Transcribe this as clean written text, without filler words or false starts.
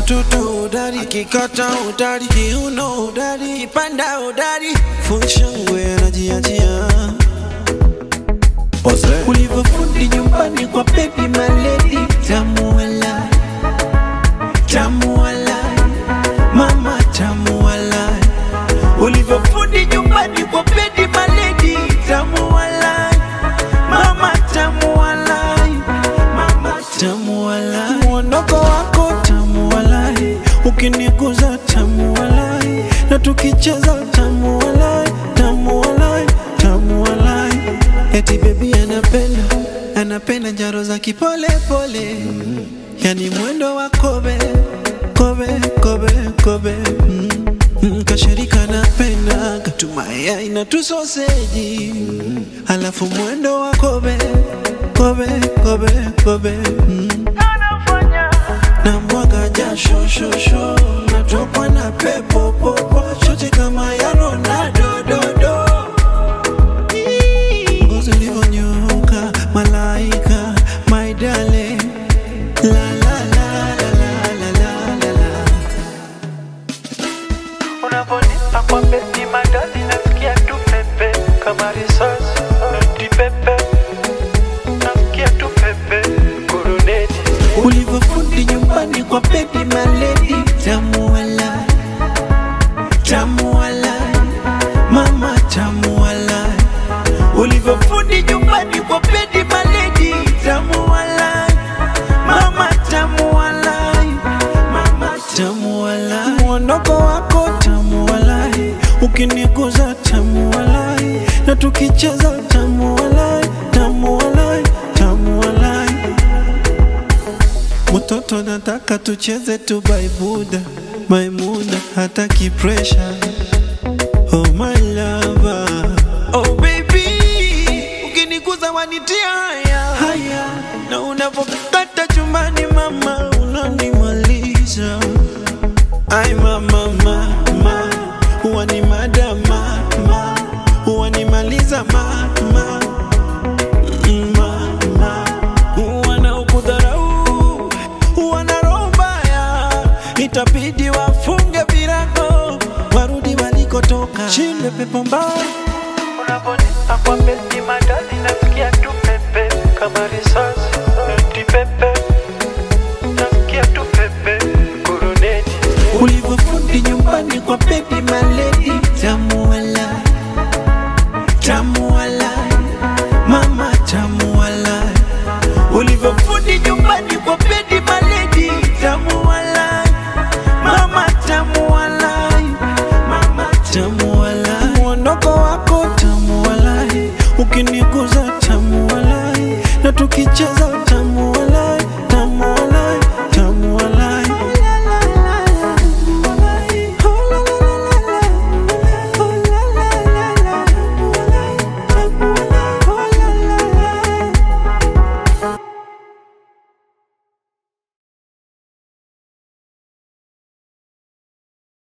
Mtoto udari, akikata udari, kiuno udari, kipanda udari, funshangwe anajiachia. Ulivyofundi nyumbani kwa baby my lady, tamu walai, tamu walai, mama tamu walai. Ulivyofundi nyumbani kwa baby my lady, tamu walai, mama tamu walai, mama tamu walai. Muonoko wako tamu walai, ukiniguza tamu walai, na tukicheza tamu walai, tamu walai, tamu walai. Eti baby anapenda njaro za kipole pole, yani mwendo wa kobe, kobe, kobe, kobe. Kashirika napenda katumaya na tu sausage, alafu mwendo wa kobe, kobe, kobe, kobe. Na mwaga jasho shosho, natokwa na pepo popo, shote kama ya Ronaldo do do. Ngozi ulivyonyoka malaika, my darling, la la la la la la la la. Unaponipa kwa beti madadi nasikia tu pepe, kama risasi noti pepe, nasikia tu pepe, kuruneti. Ulivyofundi nyumbani kwa baby my lady, tamu walai, tamu walai, mama tamu walai. Ulivyofundi nyumbani kwa baby my lady, tamu walai, mama tamu walai, mama tamu walai. Muonoko wako tamu walai, ukiniguza tamu walai, na tukicheza tamu walai, tamu walai, tamu walai. Mtoto nataka tucheze tu baibuda, Maimuna hataki pressure. Oh my lover, oh baby, ukiniguza wanitia haya, na unapokata chumbani mama unanimaliza. Ay mama mama, wani madama mama, wanimaliza mama mama. Wanaokudharau wanarombaya, itabidi wafunge virago, warudi walikotoka. Shinde pepo mbaya. Unaponipa kwa beti madadi nasikia tu pepe, kama risasi noti pepe, nasikia tu pepe, kuruneti. Ulivyofundi nyumbani kwa baby my lady, tamu walai, tamu walai, mama tamu walai. Ulivyofundi nyumbani kwa baby my lady, tamu walai, mama tamu walai, mama tamu walai. Muonoko wako tamu walai, ukiniguza tamu walai, na tukicheza